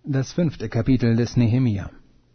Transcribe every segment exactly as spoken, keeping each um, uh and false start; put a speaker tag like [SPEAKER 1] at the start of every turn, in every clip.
[SPEAKER 1] Das fünfte Kapitel des Nehemia.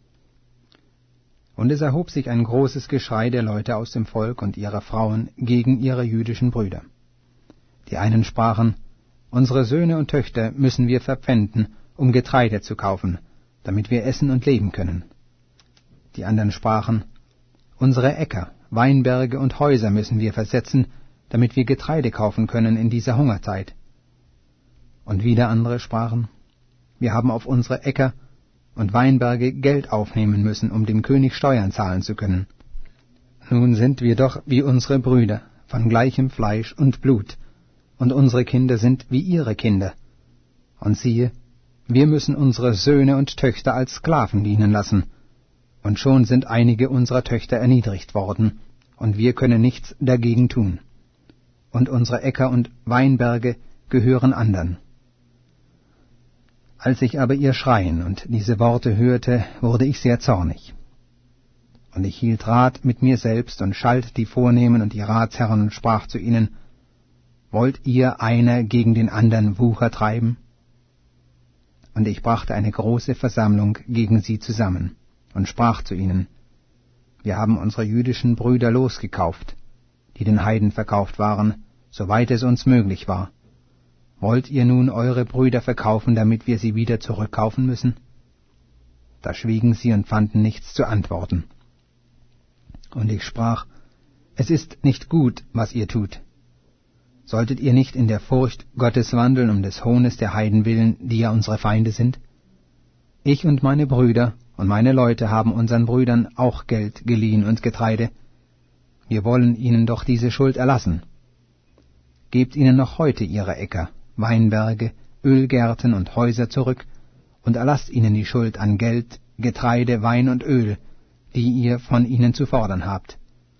[SPEAKER 1] Und es erhob sich ein großes Geschrei der Leute aus dem Volk und ihrer Frauen gegen ihre jüdischen Brüder. Die einen sprachen, unsere Söhne und Töchter müssen wir verpfänden, um Getreide zu kaufen, damit wir essen und leben können. Die anderen sprachen, unsere Äcker, Weinberge und Häuser müssen wir versetzen, damit wir Getreide kaufen können in dieser Hungerzeit. Und wieder andere sprachen, wir haben auf unsere Äcker und Weinberge Geld aufnehmen müssen, um dem König Steuern zahlen zu können. Nun sind wir doch wie unsere Brüder, von gleichem Fleisch und Blut, und unsere Kinder sind wie ihre Kinder. Und siehe, wir müssen unsere Söhne und Töchter als Sklaven dienen lassen, und schon sind einige unserer Töchter erniedrigt worden, und wir können nichts dagegen tun. Und unsere Äcker und Weinberge gehören andern. Als ich aber ihr Schreien und diese Worte hörte, wurde ich sehr zornig. Und ich hielt Rat mit mir selbst und schalt die Vornehmen und die Ratsherren und sprach zu ihnen, wollt ihr einer gegen den andern Wucher treiben? Und ich brachte eine große Versammlung gegen sie zusammen und sprach zu ihnen, wir haben unsere jüdischen Brüder losgekauft, die den Heiden verkauft waren, soweit es uns möglich war. Wollt ihr nun eure Brüder verkaufen, damit wir sie wieder zurückkaufen müssen? Da schwiegen sie und fanden nichts zu antworten. Und ich sprach, es ist nicht gut, was ihr tut. Solltet ihr nicht in der Furcht Gottes wandeln, um des Hohnes der Heiden willen, die ja unsere Feinde sind? Ich und meine Brüder und meine Leute haben unseren Brüdern auch Geld geliehen und Getreide. Wir wollen ihnen doch diese Schuld erlassen. Gebt ihnen noch heute ihre Äcker, Weinberge, Ölgärten und Häuser zurück und erlasst ihnen die Schuld an Geld, Getreide, Wein und Öl, die ihr von ihnen zu fordern habt.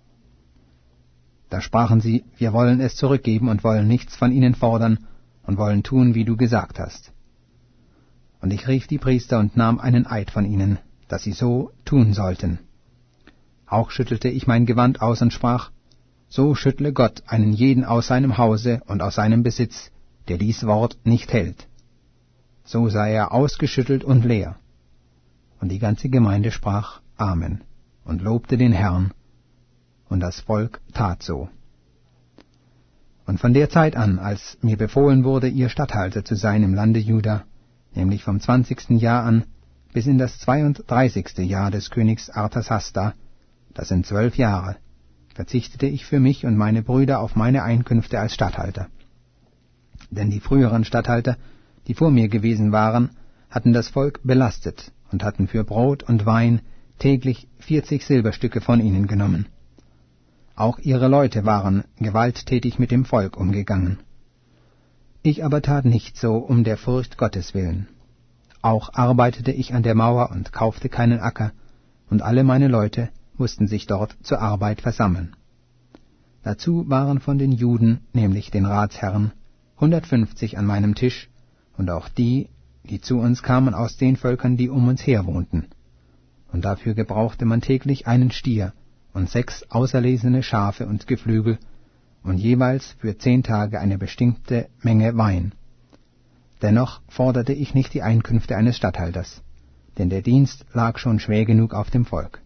[SPEAKER 1] Da sprachen sie, wir wollen es zurückgeben und wollen nichts von ihnen fordern und wollen tun, wie du gesagt hast. Und ich rief die Priester und nahm einen Eid von ihnen, dass sie so tun sollten. Auch schüttelte ich mein Gewand aus und sprach, so schüttle Gott einen jeden aus seinem Hause und aus seinem Besitz, der dies Wort nicht hält. So sei er ausgeschüttelt und leer. Und die ganze Gemeinde sprach Amen und lobte den Herrn, und das Volk tat so. Und von der Zeit an, als mir befohlen wurde, ihr Statthalter zu sein im Lande Juda, nämlich vom zwanzigsten Jahr an bis in das zweiunddreißigste Jahr des Königs Artasasta, das sind zwölf Jahre, verzichtete ich für mich und meine Brüder auf meine Einkünfte als Statthalter. Denn die früheren Statthalter, die vor mir gewesen waren, hatten das Volk belastet und hatten für Brot und Wein täglich vierzig Silberstücke von ihnen genommen. Auch ihre Leute waren gewalttätig mit dem Volk umgegangen. Ich aber tat nicht so um der Furcht Gottes willen. Auch arbeitete ich an der Mauer und kaufte keinen Acker, und alle meine Leute mussten sich dort zur Arbeit versammeln. Dazu waren von den Juden, nämlich den Ratsherren, hundertfünfzig an meinem Tisch, und auch die, die zu uns kamen aus den Völkern, die um uns her wohnten. Und dafür gebrauchte man täglich einen Stier und sechs auserlesene Schafe und Geflügel, und jeweils für zehn Tage eine bestimmte Menge Wein. Dennoch forderte ich nicht die Einkünfte eines Statthalters, denn der Dienst lag schon schwer genug auf dem Volk.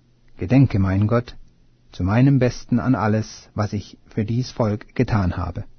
[SPEAKER 1] Gedenke, mein Gott, zu meinem Besten an alles, was ich für dies Volk getan habe.